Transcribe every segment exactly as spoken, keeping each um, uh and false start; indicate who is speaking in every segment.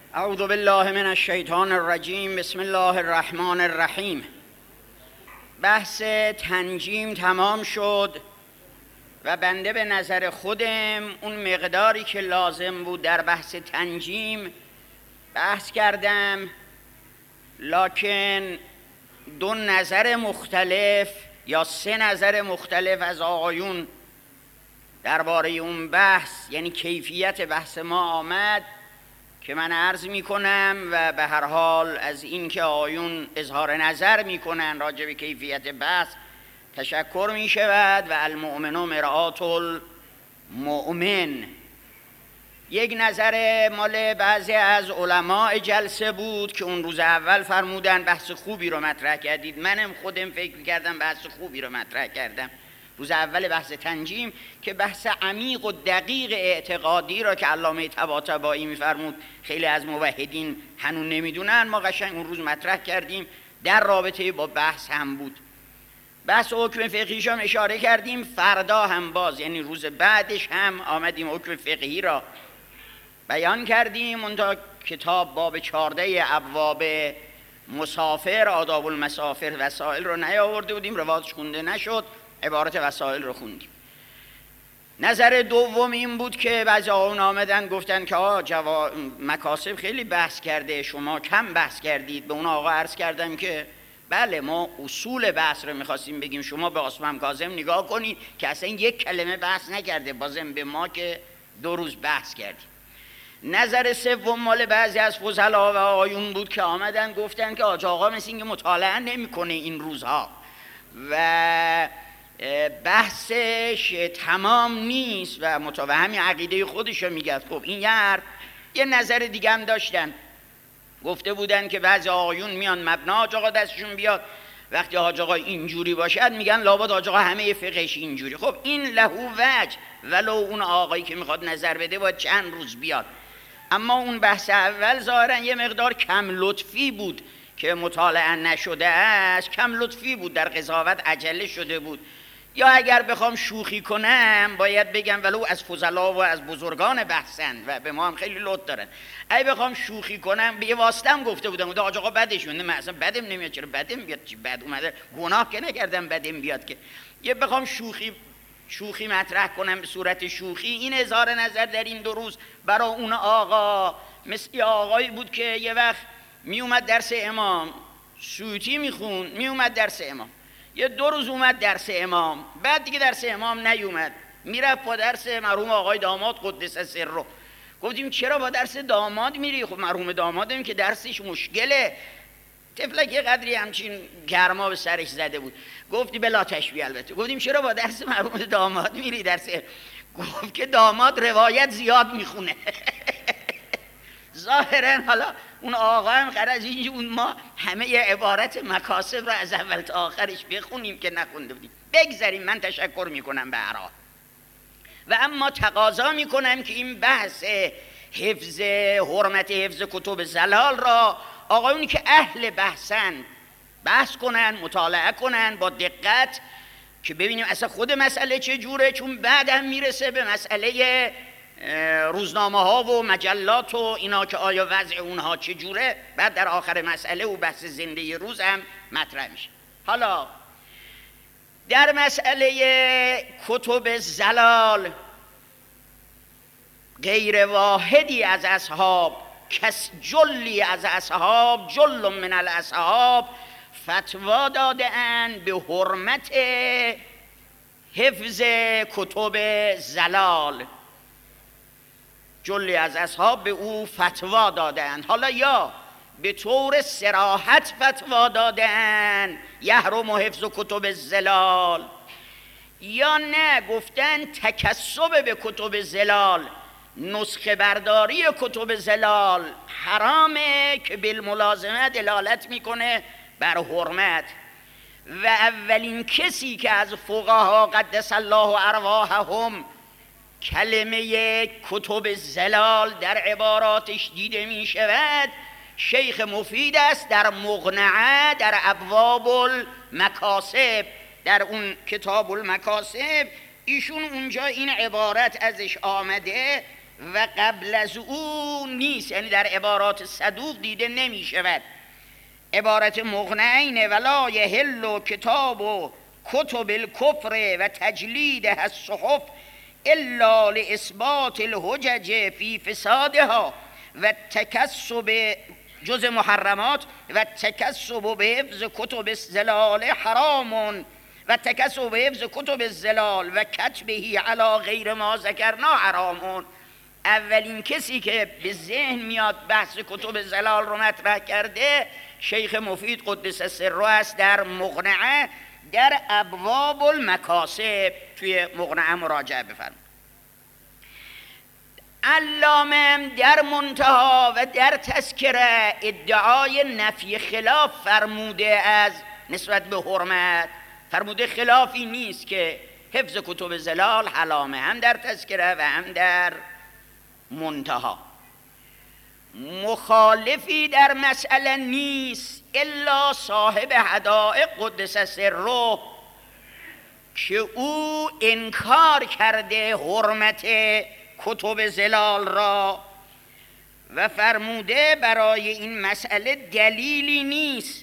Speaker 1: اعوذ بالله من الشیطان الرجیم. بسم الله الرحمن الرحیم. بحث تنجیم تمام شد و بنده به نظر خودم اون مقداری که لازم بود در بحث تنجیم بحث کردم، لکن دو نظر مختلف یا سه نظر مختلف از آقایون درباره اون بحث، یعنی کیفیت بحث ما آمد که من عرض می کنم و به هر حال از این که آقایون اظهار نظر می کنن راجع به کیفیت بحث تشکر می شود و المؤمن مرآة المؤمن. یک نظر مال بعضی از علماء جلسه بود که اون روز اول فرمودن بحث خوبی رو مطرح کردید. منم خودم فکر کردم بحث خوبی رو مطرح کردم روز اول بحث تنجیم، که بحث عمیق و دقیق اعتقادی را که علامه طباطبایی میفرمود خیلی از موحدین هنوز نمیدونن، ما قشنگ اون روز مطرح کردیم، در رابطه با بحث هم بود. بحث حکم فقهیش هم اشاره کردیم. فردا هم باز یعنی روز بعدش هم آمدیم حکم فقهی را بیان کردیم. اون تا کتاب باب چارده ابواب مسافر، آداب المسافر وسائل رو نیاورده بودیم، روایتش خونده نشد، عبارت وسائل رو خوندیم. نظر دوم این بود که بعضی آقایون آمدن گفتن که آقا جوا... مکاسب خیلی بحث کرده، شما کم بحث کردید. به اون آقا عرض کردم که بله، ما اصول بحث رو میخواستیم بگیم، شما به عاصم کاظم نگاه کنید که اصلا یک کلمه بحث نکرده، بازم به ما که دو روز بحث کردیم. نظر سوم مال بعضی از فضلا و آقایون بود که آمدن گفتن که آقا آقا مثل اینکه مطالعه نمیکنه این روزها و بحثش تمام نیست و متوهم عقیده خودشو میگه. خب این یه حرف. یه نظر دیگه هم داشتن، گفته بودن که بعضی آقایون میان مبنا حاج آقا دستشون بیاد، وقتی حاج آقا اینجوری باشد میگن لابد حاج آقا همه فقهش اینجوری. خب این لهو وجه، ولو اون آقایی که میخواد نظر بده باید چند روز بیاد. اما اون بحث اول ظاهرا یه مقدار کم لطفی بود که مطالعه نشده است، کم لطفی بود، در قضاوت عجله شده بود. یا اگر بخوام شوخی کنم باید بگم ولو از فضلا و از بزرگان بحثن و به ما هم خیلی لطف دارن. اگه بخوام شوخی کنم به یه واسطم گفته بودم حاج آقا بدش میاد، من اصلا بدم نمیاد. چرا بدم بیاد؟ چی بد اومده؟ گناه که نکردم بدم بیاد که. یه بخوام شوخی شوخی مطرح کنم به صورت شوخی، این اظهار نظر در این دو روز برای اون آقا مثل آقایی بود که یه وقت می اومد درس امام سوتی میخون، می اومد درس امام، یه دو روز اومد درس امام، بعد دیگه درس امام نیومد، میرفت با درس مرحوم آقای داماد قدس سره. گفتیم چرا با درس داماد میری؟ خب مرحوم دامادم که درسش مشکله. طفلک یه قدری همچین گرما به سرش زده بود. گفتی بلا تشبیه البته. گفتیم چرا با درس مرحوم داماد میری درس؟ گفت که داماد روایت زیاد میخونه. ظاهرا حالا اون آقا هم غرض اینجا اون ما همه ی عبارت مکاسب رو از اول تا آخرش بخونیم که نخونده بودیم. بگذاریم، من تشکر میکنم به هر حال. و اما تقاضا میکنم که این بحث حفظ حرمت حفظ کتب زلال را آقایونی که اهل بحثن بحث کنن، مطالعه کنن با دقت که ببینیم اصلا خود مسئله چه جوره، چون بعد هم میرسه به مسئله روزنامه ها و مجلات و اینا که آیا وضع اونها چه جوره، بعد در آخر مسئله و بحث زنده روز هم مطرح میشه. حالا در مسئله کتب زلال غیر واحدی از اصحاب، کس جلی از اصحاب، جل من الاصحاب فتوا داده اند به حرمت حفظ کتب زلال. جلی از اصحاب به او فتوا دادند. حالا یا به طور صراحت فتوا دادند یحرم حفظ کتب زلال، یا نه گفتن تکسب به کتب زلال، نسخه برداری کتب زلال حرامه که بالملازمه دلالت میکنه بر حرمت. و اولین کسی که از فقها قدس الله ارواحهم کلمه کتب زلال در عباراتش دیده می شود شیخ مفید است در مقنعه در ابواب المکاسب، در اون کتاب المکاسب ایشون اونجا این عبارت ازش آمده و قبل از او نیست، یعنی در عبارات صدوق دیده نمی شود. عبارت مغنعین ولا یحل و کتاب و کتب الکفر و تجلید الصحف الا لاثبات الحجج فی فسادها و تکسب جز محرمات و تکسب به حفظ کتب الزلال حرام و تکسب به حفظ کتب الزلال و کتبه علی غیر ما ذکرنا حرام. اولین کسی که به ذهن میاد بحث کتب زلال رو مطرح کرده شیخ مفید قدس سره است در مغنعه، در ابواب المکاسب توی مغنعه مراجعه بفرمایید. علامه در منتها و در تذکره ادعای نفی خلاف فرموده از نسبت به حرمت، فرموده خلافی نیست که حفظ کتب زلال حرامه، هم در تذکره و هم در منتها. مخالفی در مسئله نیست الا صاحب حدائق قدس سره که او انکار کرده حرمت کتب زلال را و فرموده برای این مسئله دلیلی نیست.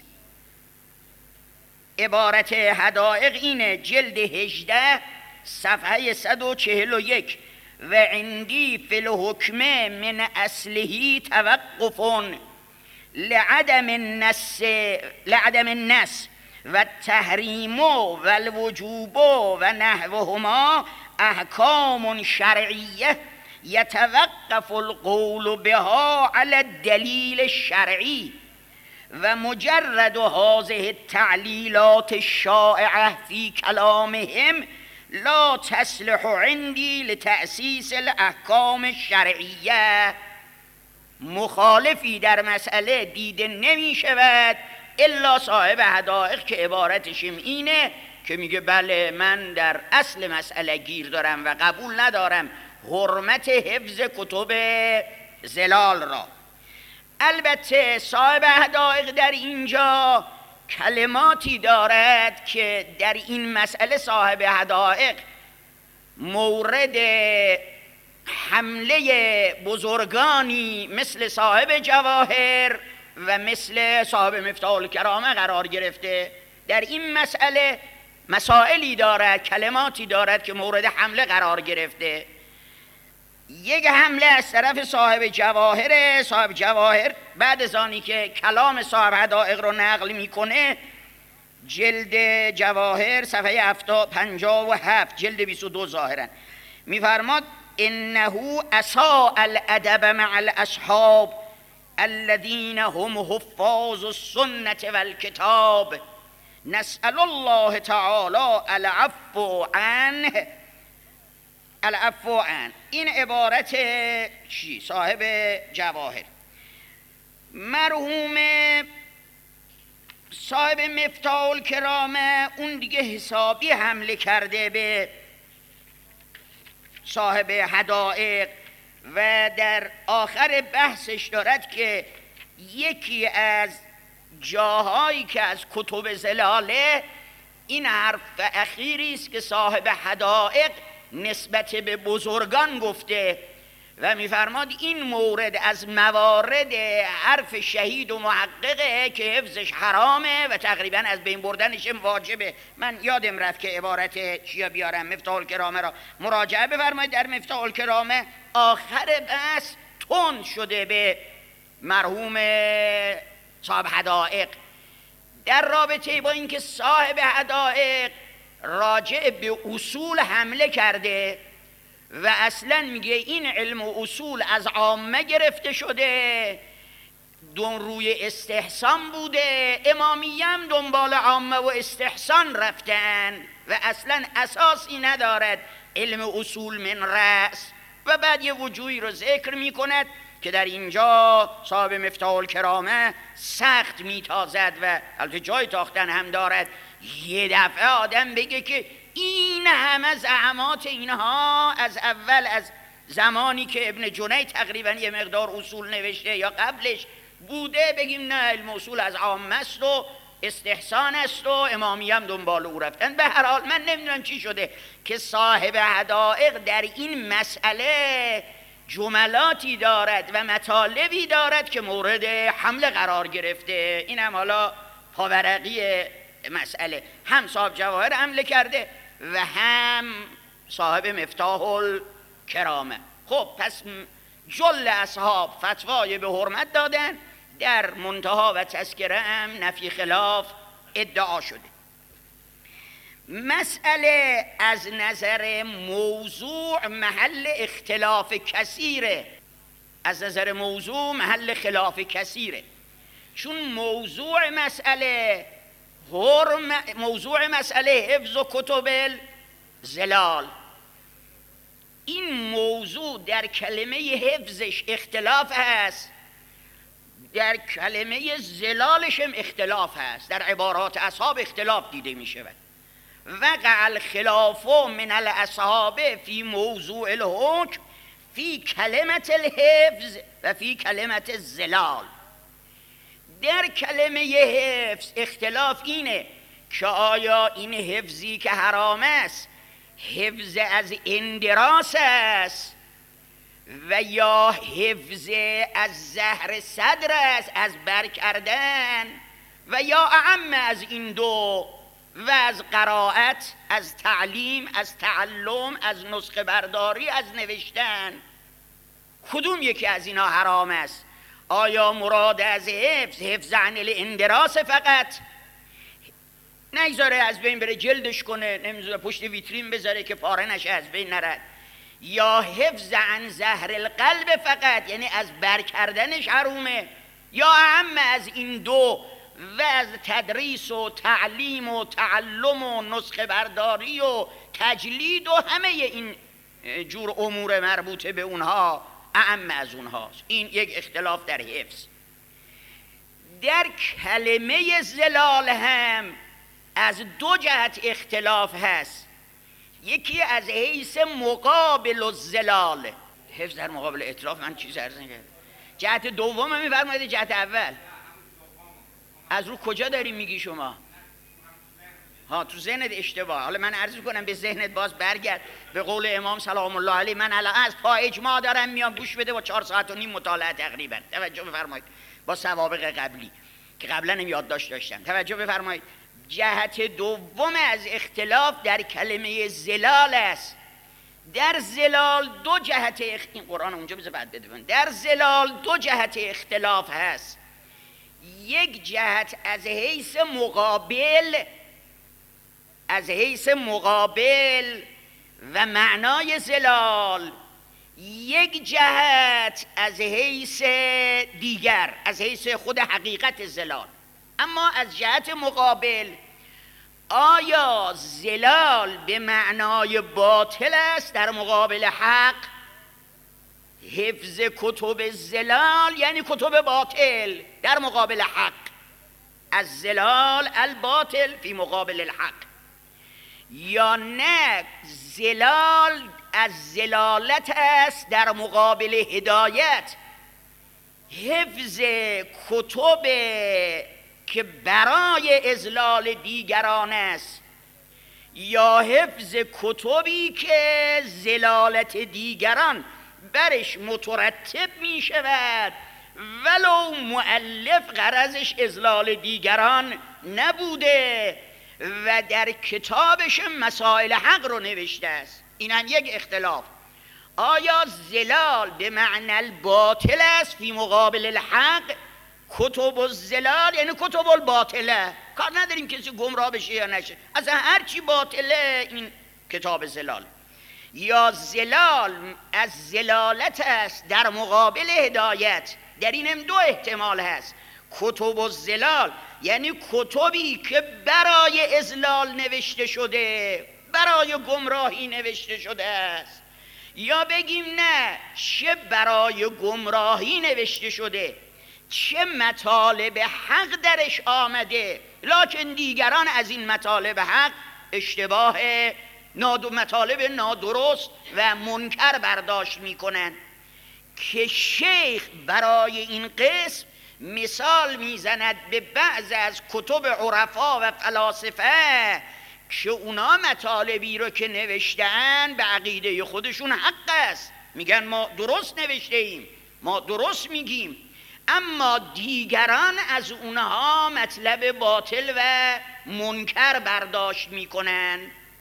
Speaker 1: عبارت حدائق اینه، جلد هجده صفحه صد و چهل و یک: و عندی فی الحکم من اصله توقف لعدم النص لعدم النص و التحریم و الوجوب و نحوهما احکام شرعیه یتوقف القول بها علی الدلیل الشرعی و مجرد هذه التعلیلات الشائعه فی کلامهم لا تصلح عندي لتأسیس الاحکام الشرعیه. مخالفی در مسئله دیده نمی شود الا صاحب حدائق که عبارتشم اینه که میگه بله من در اصل مسئله گیر دارم و قبول ندارم حرمت حفظ کتب زلال را. البته صاحب حدائق در اینجا کلماتی دارد که در این مسئله صاحب حدائق مورد حمله بزرگانی مثل صاحب جواهر و مثل صاحب مفتاح الکرامه قرار گرفته. در این مسئله مسائلی دارد، کلماتی دارد که مورد حمله قرار گرفته. یک حمله از طرف صاحب جواهر. صاحب جواهر بعد از آنی که کلام صاحب حدائق رو نقل میکنه، جلد جواهر صفحه پنجاه و هفت جلد بیست و دو ظاهرا میفرماد انه اساء الادب مع الاصحاب الذين هم حفاظ السنة والکتاب نسأل الله تعالی العفو عنه العفو عنه. این عبارت چی؟ صاحب جواهر. مرحوم صاحب مفتاح الکرامه اون دیگه حسابی حمله کرده به صاحب حدائق و در آخر بحثش دارد که یکی از جاهایی که از کتب زلاله این حرف اخیری است که صاحب حدائق نسبت به بزرگان گفته و میفرماد این مورد از موارد حرف شهید و محققه که حفظش حرامه و تقریبا از بین بردنش واجبه. من یادم رفت که عبارت چیا بیارم، مفتاح الکرامه را مراجعه بفرمایید. در مفتاح الکرامه آخر بحث تند شده به مرحوم صاحب حدائق در رابطه با اینکه صاحب حدائق راجع به اصول حمله کرده و اصلا میگه این علم و اصول از عامه گرفته شده، دون روی استحسان بوده، امامیه هم دنبال عامه و استحسان رفتن و اصلا اساسی ندارد علم اصول من رأس. و بعد یه وجوهی رو ذکر میکند که در اینجا صاحب مفتاح الکرامه سخت میتازد و البته جای تاختن هم دارد. یه دفعه آدم بگه که این همه زعامات اینها از اول از زمانی که ابن جنید تقریبا یه مقدار اصول نوشته یا قبلش بوده، بگیم نه علم اصول از عامه است و استحسان است و امامی هم دنبال او رفتن. به هر حال من نمیدونم چی شده که صاحب حدائق در این مسئله جملاتی دارد و مطالبی دارد که مورد حمله قرار گرفته. این هم حالا پاورقی مسئله، هم صاحب جواهر حمله کرده و هم صاحب مفتاح الکرامه. خب پس جل اصحاب فتوای به حرمت دادن، در منتها و تذکره هم نفی خلاف ادعا شده. مسئله از نظر موضوع محل اختلاف کثیره، از نظر موضوع محل خلاف کثیره، چون موضوع مسئله حرم موضوع مسئله حفظ و کتب الزلال. این موضوع در کلمه حفظش اختلاف هست، در کلمه زلالش هم اختلاف هست، در عبارات اصحاب اختلاف دیده می شود. وقع الخلاف من الاصحاب فی موضوع الحکم فی کلمت الحفظ و فی کلمت الزلال. در کلمه حفظ اختلاف اینه که آیا این حفظی که حرام است حفظ از اندراس است و یا حفظ از زهر صدر است، از بر کردن، و یا اعم از این دو و از قرائت، از تعلیم، از تعلم، از نسخه برداری، از نوشتن. کدوم یکی از اینا حرام است؟ آیا مراد از حفظ حفظ عن الاندراس فقط، نگذاره از بین بره، جلدش کنه، نمیذاره پشت ویترین بذاره که پاره نشه از بین نرد، یا حفظ عن زهر القلب فقط، یعنی از بر کردنش حرومه، یا اهم از این دو و از تدریس و تعلیم و تعلم و نسخه برداری و تجلید و همه این جور امور مربوطه به اونها اهم از اونهاست. این یک اختلاف در حفظ. در کلمه زلال هم از دو جهت اختلاف هست. یکی از حیث مقابل الزلال، حفظ در مقابل اطراف، من چیز عرض نکردم. جهت دوم هم می‌فرمایید، جهت اول از رو کجا داری میگی شما؟ ها تو ذهنت اشتباه. حالا من عرض کنم به ذهنت باز برگرد. به قول امام سلام الله علیه، من الان از پا اجماع دارم میام، گوش بده، با چهار ساعت و نیم مطالعه تقریبا، توجه بفرمایید، با سوابق قبلی که قبلا هم یادداشت داشتم، توجه بفرمایید. جهت دوم از اختلاف در کلمه زلال است. در زلال دو جهت اخ... این قرآن اونجا بذار بعد بده. در زلال دو جهت اختلاف هست. یک جهت از حیث مقابل، از حیث مقابل و معنای زلال، یک جهت از حیث دیگر، از حیث خود حقیقت زلال. اما از جهت مقابل، آیا زلال به معنای باطل است در مقابل حق؟ حفظ کتب زلال یعنی کتب باطل در مقابل حق، از زلال الباطل فی مقابل الحق. یا نه، زلال از زلالت است در مقابل هدایت، حفظ کتب که برای اضلال دیگران است، یا حفظ کتبی که زلالت دیگران برش مترتب می شود ولو مؤلف غرضش اضلال دیگران نبوده و در کتابش مسائل حق رو نوشته است. این هم یک اختلاف. آیا زلال به معنی الباطل است فی مقابل الحق؟ کتب الزلال یعنی کتب الباطله، کار نداریم کسی گمراه بشه یا نشه، اصلا هر چی باطله این کتاب زلال. یا زلال از زلالت است در مقابل هدایت، در این هم دو احتمال هست. کتب الزلال یعنی کتبی که برای اضلال نوشته شده، برای گمراهی نوشته شده است، یا بگیم نه، چه برای گمراهی نوشته شده، چه مطالب حق درش آمده، لکن دیگران از این مطالب حق اشتباه، نادو مطالب نادرست و منکر برداشت میکنن. که شیخ برای این قسم مثال میزند به بعض از کتب عرفا و فلاسفه که اونا مطالبی رو که نوشتن به عقیده خودشون حق است، میگن ما درست نوشته ایم، ما درست میگیم، اما دیگران از اونها مطلب باطل و منکر برداشت میکنن.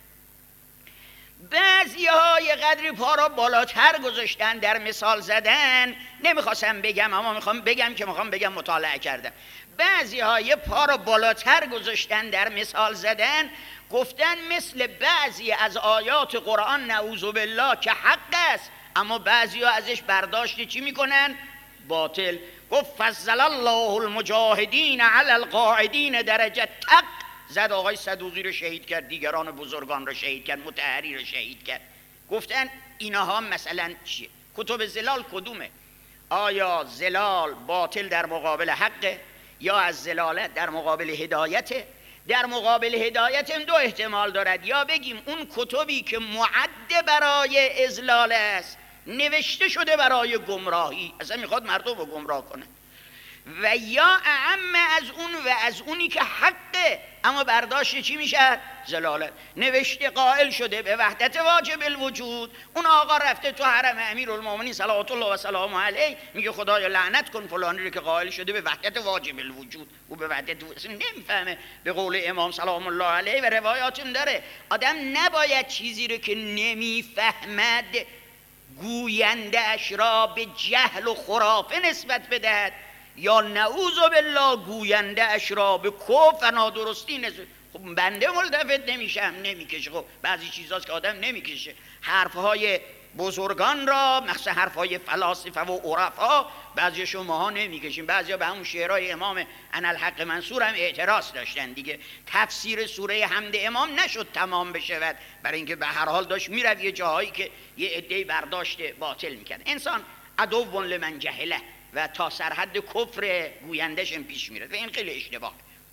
Speaker 1: بعضی ها یه قدری پا را بالاتر گذاشتن در مثال زدن، نمیخواستم بگم اما میخوام بگم که میخوام بگم مطالعه کردم. بعضی ها یه پا را بالاتر گذاشتن در مثال زدن، گفتن مثل بعضی از آیات قرآن نعوذ بالله که حق است، اما بعضی ها ازش برداشت چی میکنن؟ باطل. گفت فضل الله المجاهدین علی القاعدین درجه، تق زد آقای صدوقی رو شهید کرد، دیگران بزرگان رو شهید کرد، مطهری رو شهید کرد. گفتن اینها مثلا چیه؟ کتب زلال کدومه؟ آیا زلال باطل در مقابل حقه یا از زلالت در مقابل هدایته؟ در مقابل هدایت هم دو احتمال دارد، یا بگیم اون کتبی که معد برای اضلال است نوشته شده برای گمراهی، اصلا میخواد مردم رو گمراه کنه، و یا اعم از اون و از اونی که حقه اما برداشت چی میشه؟ زلالت. نوشته قائل شده به وحدت واجب الوجود، اون آقا رفته تو حرم امیرالمومنین صلوات الله و سلام علیه میگه خدایا لعنت کن فلانی رو که قائل شده به وحدت واجب الوجود. او به وحدت اصلا نمیفهمه به قول امام سلام الله علیه، و روایاتون داره آدم نباید چیزی رو که نمیفهمد گوینده اش را به جهل و خرافه نسبت بدهد، یا نعوذ بالله گوینده اش را به کفر و نادرستی نسبت. خب بنده ملتفت نمیشم، نمیکشه. خب بعضی چیزاست که آدم نمیکشه، حرفهای بزرگان را مخصوصا حرفهای فلاسفه و عرفا بعضی شماها نمیکشیم. بعضیا به همون شعرهای امام انالحق منصور هم اعتراض داشتن دیگه. تفسیر سوره حمد امام نشد تمام بشود، برای اینکه به هر حال داشت میرفت یه جاهایی که یه عده‌ای برداشت باطل میکرد. انسان عدو لمن جهله و تا سرحد کفر گویندش هم پیش میره و این خیلی اشتباه.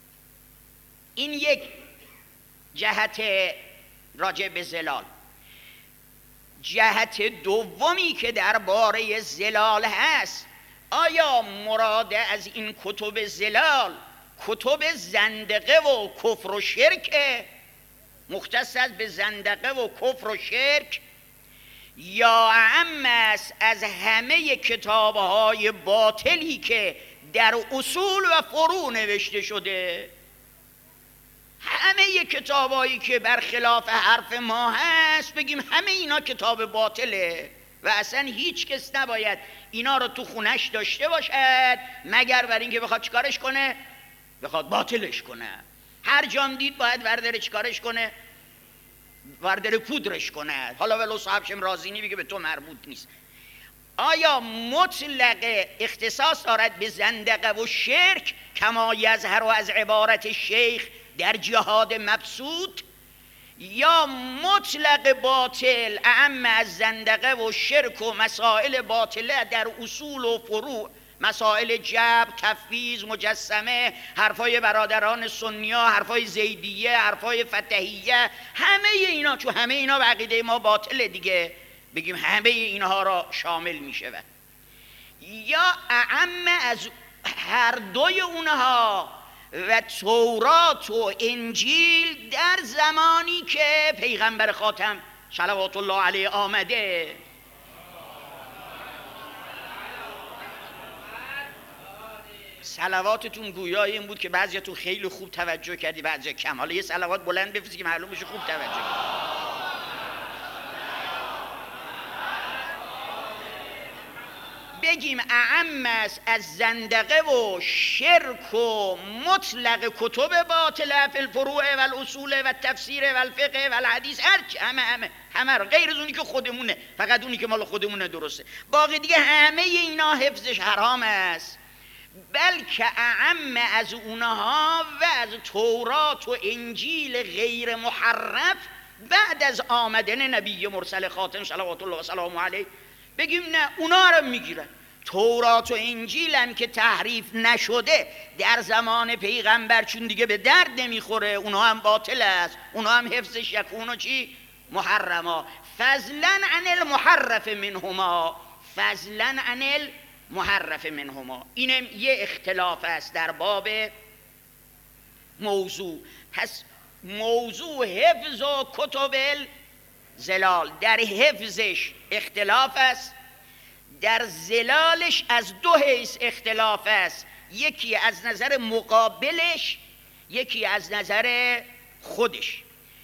Speaker 1: این یک جهت راجع به زلال. جهت دومی که درباره زلال هست، آیا مراد از این کتب زلال کتب زندقه و کفر و شرک، مختص است به زندقه و کفر و شرک، یا عام است از همه کتاب‌های باطلی که در اصول و فروع نوشته شده؟ همه کتابایی که برخلاف حرف ما هست بگیم همه اینا کتاب باطله و اصلا هیچ کس نباید اینا رو تو خونش داشته باشد مگر برای اینکه بخواد چیکارش کنه؟ بخواد باطلش کنه. هر جام دید باید ورداره چیکارش کنه؟ ورداره پودرش کنه. حالا ولو صاحبشم راضی نی بگه به تو مربوط نیست. آیا مطلق اختصاص دارد به زندقه و شرک کما یظهر از عبارت شیخ در جهاد مبسوط، یا مطلق باطل اعم از زندقه و شرک و مسائل باطله در اصول و فروع، مسائل جبر، تفویض، مجسمه، حرفای برادران سنیه، حرفای زیدیه، حرفای فتحیه، همه اینا، چون همه اینا به عقیده ما باطله دیگه، بگیم همه اینها را شامل می شود. یا اعم از هر دوی اونها و تورات و انجیل در زمانی که پیغمبر خاتم صلوات الله علیه آمده. صلواتتون گویای این بود که بعضیاتون خیلی خوب توجه کردی، بعضیا کم. حالا یه صلوات بلند بفرستی که معلوم بشه خوب توجه کردی. بگیم اعم است از زندقه و شرک و مطلق کتب باطله فی الفروع و الاصول و تفسیر و الفقه و الحدیث، هرچی همه همه همه رو، غیر از اونی که خودمونه، فقط اونی که مال خودمونه درسته، باقی دیگه همه اینا حفظش حرام است. بلکه اعم از اونها و از تورات و انجیل غیر محرف بعد از آمدن نبی مرسل خاتم صلوات الله و سلام علیه، بگیم نه اونا رو میگیرن. تورات و انجیل هم که تحریف نشده در زمان پیغمبر چون دیگه به درد نمیخوره، اونا هم باطل است، اونا هم حفظش یکون و چی؟ محرما. فضلا عن المحرف منهما، فضلا عن المحرف منهما. اینم یه اختلاف است در باب موضوع. پس موضوع حفظ و کتب زلال در حفظش اختلاف است، در زلالش از دو حیث اختلاف است، یکی از نظر مقابلش، یکی از نظر خودش.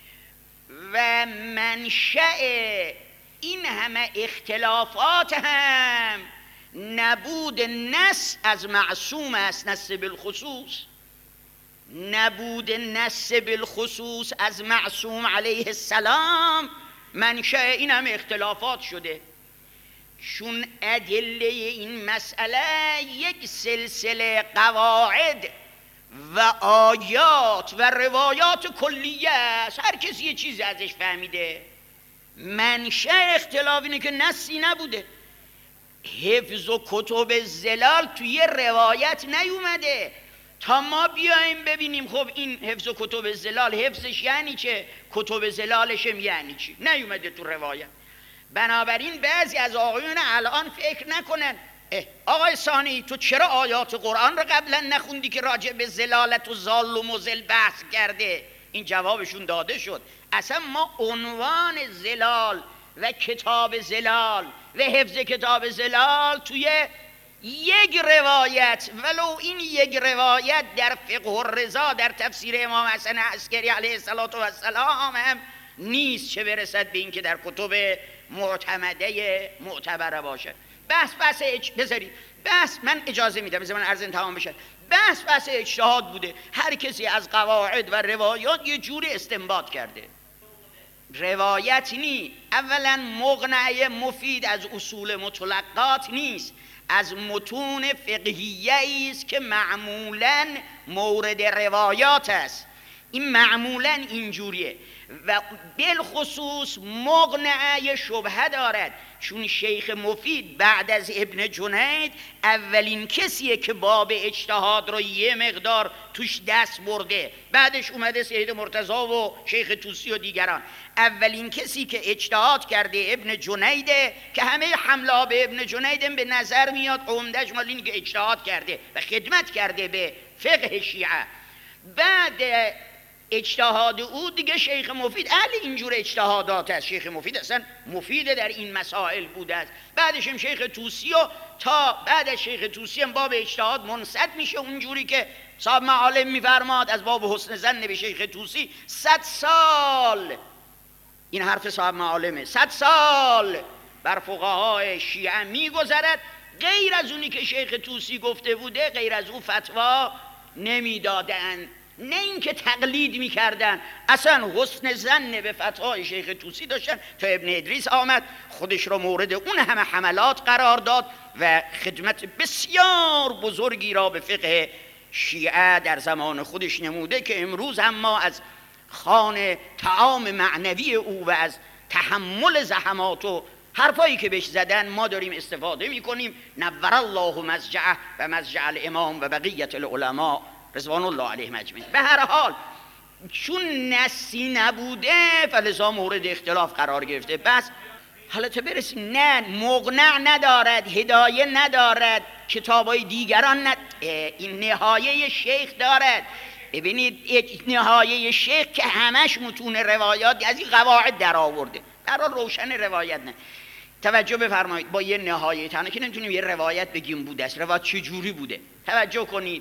Speaker 1: و منشأ این همه اختلافات هم نبود نص از معصوم است، نص بالخصوص، نبود نص بالخصوص از معصوم علیه السلام منشأ این همه اختلافات شده. چون ادله این مسئله یک سلسله قواعد و آیات و روایات کلیه است، هر کسی یه چیزی ازش فهمیده. منشأ اختلاف اینه که نصی نبوده. حفظ و کتب زلال توی روایت نیومده تا ما بیایم ببینیم خب این حفظ و کتب زلال حفظش یعنی چه، کتب زلالشم یعنی چی، نیومده تو روایت. بنابراین بعضی از آقایون الان فکر نکنن آقای ثانی تو چرا آیات قرآن رو قبلا نخوندی که راجع به زلالت و زال و مزل بحث کرده. این جوابشون داده شد. اصلا ما عنوان زلال و کتاب زلال و حفظ کتاب زلال توی یک روایت، ولو این یک روایت در فقه الرضا در تفسیر امام حسن عسکری علیه السلام هم نیست، چه برسد به این که در کتب معتمده معتبره باشه. بحث بحث اج... بذارید بحث، من اجازه میدم بذار من عرض تمام بشه. بحث بحث اجتهاد بوده، هر کسی از قواعد و روایات یه جوری استنباط کرده. روایت نی، اولا مقنعه مفید از اصول مطلقات نیست، از متون فقهیه است که معمولا مورد روایات است. این معمولا اینجوریه و بالخصوص مقنعه شبهه دارد، چون شیخ مفید بعد از ابن جنید اولین کسیه که باب اجتهاد رو یه مقدار توش دست برده. بعدش اومده سید مرتضی و شیخ طوسی و دیگران. اولین کسی که اجتهاد کرده ابن جنیده که همه حمله به ابن جنید به نظر میاد عمده‌اش مال اینه که اجتهاد کرده و خدمت کرده به فقه شیعه. بعد اجتهاد او دیگه شیخ مفید اهل اینجور اجتهادات است. شیخ مفید اصلا مفید در این مسائل بوده است. بعدش هم شیخ طوسی و تا بعد از شیخ طوسی هم باب اجتهاد منصد میشه اونجوری که صاحب معالم میفرماد از باب حسن ظن به شیخ طوسی صد سال، این حرف صاحب معالمه، صد سال بر فقهای شیعه میگذرد، غیر از اونی که شیخ طوسی گفته بوده غیر از اون فتوا نمیدادن. نه اینکه تقلید میکردن، اصلا حسن ظن به فتوای شیخ طوسی داشتن تا ابن ادریس آمد خودش رو مورد اون همه حملات قرار داد و خدمت بسیار بزرگی را به فقه شیعه در زمان خودش نموده که امروز هم ما از خوان طعام معنوی او و از تحمل زحمات و حرفایی که بهش زدن ما داریم استفاده میکنیم. نور الله مضجعه و مضجع الامام و بقیت العلماء رضوان الله علیهم اجمعین. به هر حال چون نصی نبوده فلذا مورد اختلاف قرار گرفته. بس حالا تا برسیم نه مقنع ندارد، هدایه ندارد، کتابای دیگران ند... این نهایه شیخ دارد. ببینید نهایه شیخ که همش متون روایات از این قواعد در آورده، برای روشن روایت نه. توجه بفرمایید، با یه نهایه تنها که نمیتونیم یه روایت بگیم بوده است، روایت چه جوری بوده. توجه کنید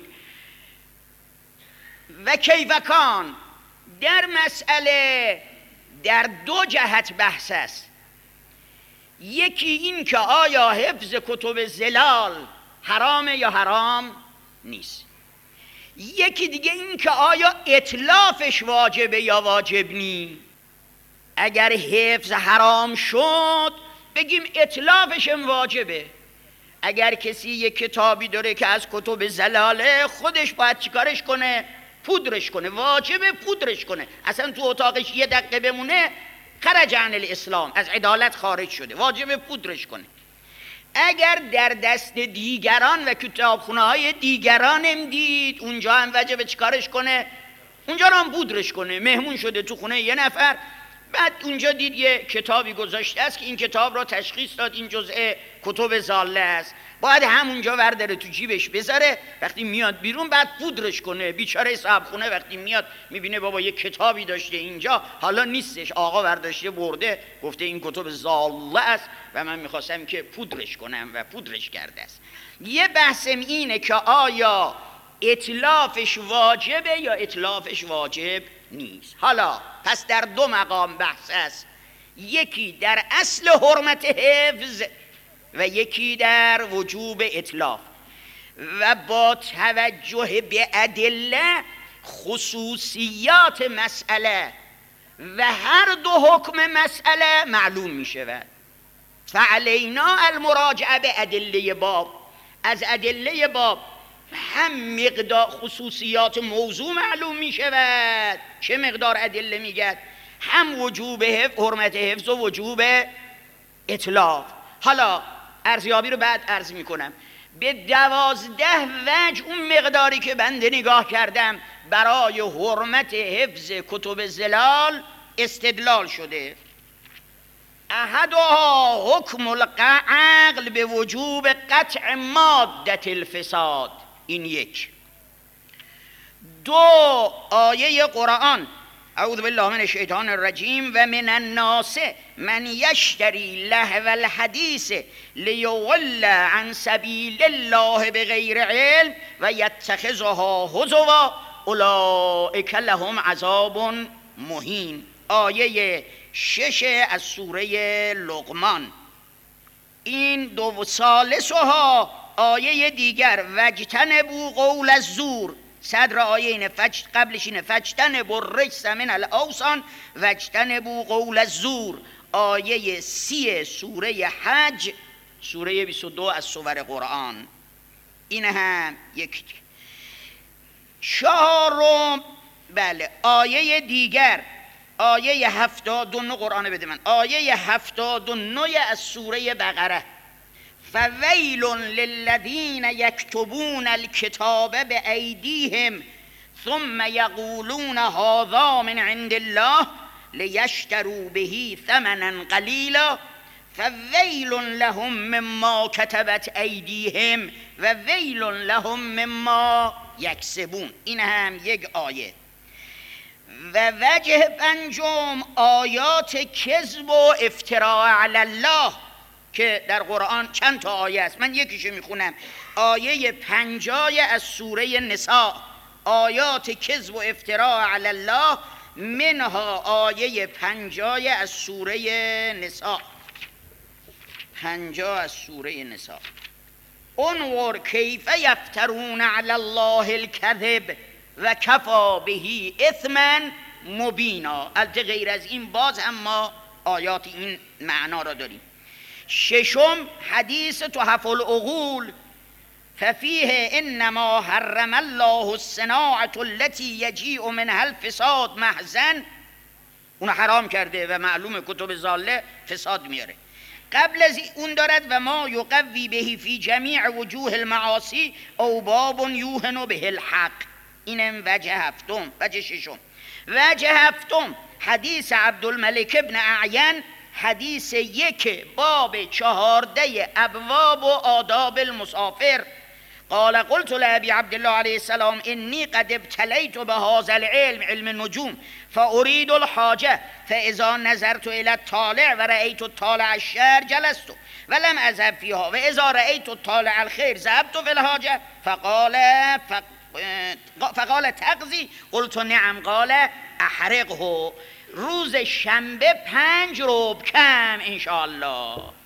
Speaker 1: و کیفکان در مسئله در دو جهت بحث است. یکی این که آیا حفظ کتب زلال حرامه یا حرام نیست. یکی دیگه این که آیا اتلافش واجبه یا واجب نی. اگر حفظ حرام شد بگیم اتلافش هم واجبه. اگر کسی یک کتابی داره که از کتب زلاله خودش باید چیکارش کنه؟ پودرش کنه، واجبه پودرش کنه. اصلا تو اتاقش یه دقیقه بمونه خرج عن الاسلام، از عدالت خارج شده، واجبه پودرش کنه. اگر در دست دیگران و کتابخونه های دیگران هم دید اونجا هم واجبه چیکارش کنه؟ اونجا رو هم پودرش کنه. مهمون شده تو خونه یه نفر، بعد اونجا دید یه کتابی گذاشته است که این کتاب را تشخیص داد این جزء کتب ضاله است، باید همونجا ورداره تو جیبش بذاره، وقتی میاد بیرون بعد پودرش کنه. بیچاره صاحب خونه وقتی میاد میبینه بابا یه کتابی داشته اینجا، حالا نیستش، آقا برداشته برده گفته این کتب ضاله است و من میخواستم که پودرش کنم و پودرش کرده است. یه بحثم اینه که آیا اتلافش واجبه یا اتلافش واجب نیست. حالا پس در دو مقام بحث است، یکی در اصل حرمت حفظ و یکی در وجوب اتلاف، و با توجه به ادله خصوصیات مسئله و هر دو حکم مسئله معلوم می شود. فعلینا المراجعه به ادله باب، از ادله باب هم مقدار خصوصیات موضوع معلوم می شود، چه مقدار ادله میگد، هم وجوب حرمت حفظ و وجوب اتلاف. حالا ارزیابی رو بعد عرض می کنم. به دوازده وجه اون مقداری که بنده نگاه کردم برای حرمت حفظ کتب زلال استدلال شده. احدها حکم العقل به وجوب قطع مادة الفساد، این یک. دو، آیه قرآن اعوذ بالله من الشیطان الرجیم و من الناس من یشتری لهو الحدیث لیضل عن سبیل الله بغیر علم و یتخذها هزوا اولئک لهم عذاب مهین. آیه شش از سوره لقمان. این دو. ثالثها آیه دیگر واجتنبوا قول الزور، صدر آیه اینه، فجت قبلش اینه فاجتنبوا الرجس من الاوثان واجتنبوا قول الزور. آیه سی سوره حج، سوره بیست و دو از سور قرآن. این هم یک. چهارم، بله، آیه دیگر، آیه هفتاد و نه، قرآن بده من، آیه هفتاد و نه از سوره بقره. فویل للذین یکتبون الکتاب بأیدیهم ثم یقولون هذا من عند الله لیشتروا به ثمنا قلیلا فویل لهم مما کتبت ایدیهم و ویل لهم مما یکسبون. این هم یک آیه. و وجه پنجم آیات کذب و افتراء علی الله که در قرآن چند تا آیه است، من یکیشو میخونم. آیه پنجای از سوره نساء، آیات کذب و افتراء علی الله، منها آیه پنجای از سوره نساء، پنجا از سوره نساء. انظر کیف یفترون علی الله الکذب و کفا بهی اثما مبینا. البته غیر از این باز هم ما آیات این معنا را داریم. ششم حدیث تحف العقول ففیه انما حرم الله الصناعة التي یجیء منها الفساد محضاً، اون حرام کرده و معلوم کتب ضاله فساد میاره. قبل از اون دارد و ما یقوی بهی فی جمیع وجوه المعاصی او باب یوهن به الحق. اینم وجه هفتم. وجه ششم. وجه هفتم حدیث عبدالملک ابن اعین، حدیث یک باب چهارده ابواب و آداب المسافر. قال قلت لأبي عبد الله عليه السلام إني قد ابتليت بهذا العلم علم النجوم فأريد الحاجة فإذا نظرت إلى الطالع ورأيت الطالع الشر جلست ولم أذهب فيها وإذا رأيت الطالع الخير ذهبت في الحاجة فقال فقال تقضي قلت نعم قال احرقه. روز شنبه پنج ربع کم انشاءالله.